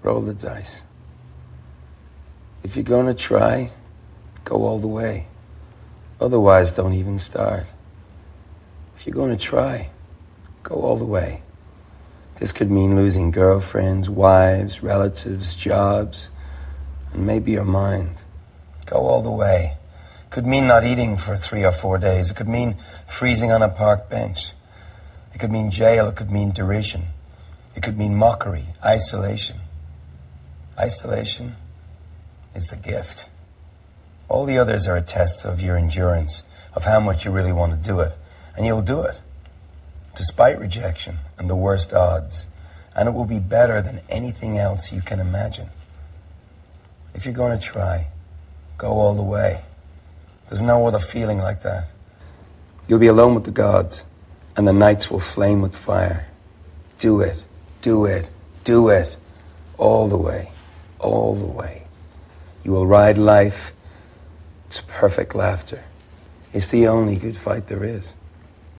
Roll the dice. If you're going to try, go all the way. Otherwise, don't even start. If you're going to try, go all the way. This could mean losing girlfriends, wives, relatives, jobs, and maybe your mind. Go all the way. Could mean not eating for 3 or 4 days. It could mean freezing on a park bench. It could mean jail. It could mean derision. It could mean mockery, isolation. Isolation is a gift. All the others are a test of your endurance, of how much you really want to do it. And you'll do it, despite rejection and the worst odds. And it will be better than anything else you can imagine. If you're going to try, go all the way. There's no other feeling like that. You'll be alone with the gods, and the nights will flame with fire. Do it, do it, do it. All the way, all the way. You will ride life to perfect laughter. It's the only good fight there is.